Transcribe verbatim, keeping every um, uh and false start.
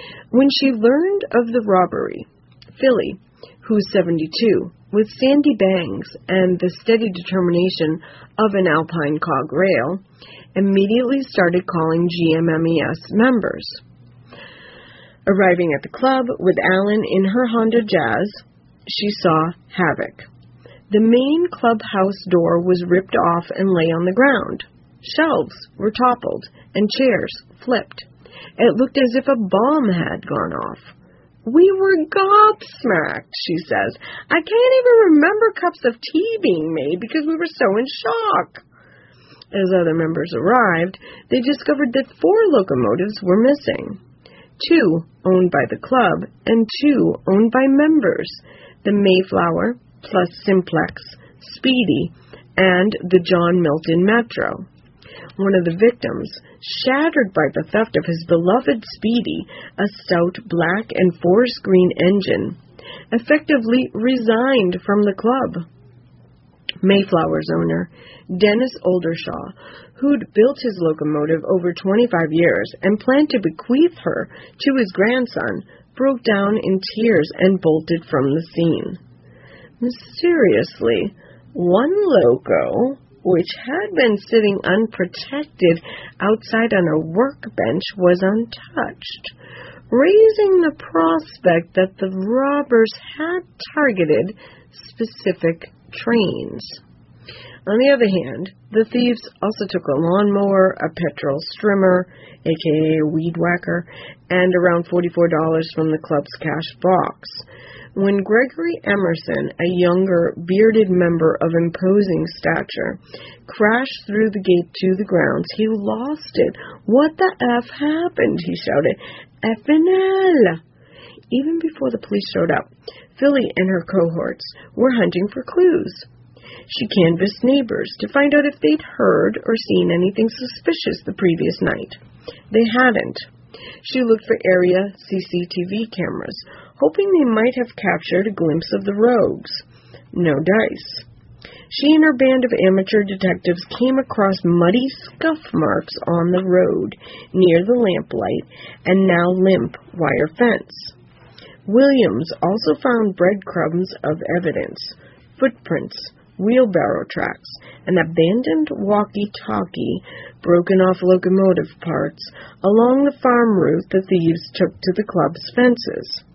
When she learned of the robbery, Philly, who's seventy-two, with sandy bangs and the steady determination of an Alpine cog rail, immediately started calling G M M E S members. Arriving at the club with Alan in her Honda Jazz, she saw havoc. The main clubhouse door was ripped off and lay on the ground. Shelves were toppled and chairs flipped. It looked as if a bomb had gone off. We were gobsmacked, she says. I can't even remember cups of tea being made because we were so in shock. As other members arrived, they discovered that four locomotives were missing. Two owned by the club and two owned by members, the Mayflower plus Simplex, Speedy, and the John Milton Metro. One of the victims, shattered by the theft of his beloved Speedy, a stout black and forest green engine, effectively resigned from the club. Mayflower's owner, Dennis Oldershaw, who'd built his locomotive over twenty-five years and planned to bequeath her to his grandson, broke down in tears and bolted from the scene. Mysteriously, one loco, which had been sitting unprotected outside on a workbench, was untouched, raising the prospect that the robbers had targeted specific trains. On the other hand, the thieves also took a lawnmower, a petrol strimmer, aka a weed whacker, and around forty-four dollars from the club's cash box. When Gregory Emerson, a younger, bearded member of imposing stature, crashed through the gate to the grounds, he lost it. What the F happened? He shouted. F N L! Even before the police showed up, Philly and her cohorts were hunting for clues. She canvassed neighbors to find out if they'd heard or seen anything suspicious the previous night. They hadn't. She looked for area C C T V cameras, hoping they might have captured a glimpse of the rogues. No dice. She and her band of amateur detectives came across muddy scuff marks on the road near the lamplight and now limp wire fence. Williams also found breadcrumbs of evidence, footprints, wheelbarrow tracks, an abandoned walkie-talkie, broken off locomotive parts, along the farm route the thieves took to the club's fences.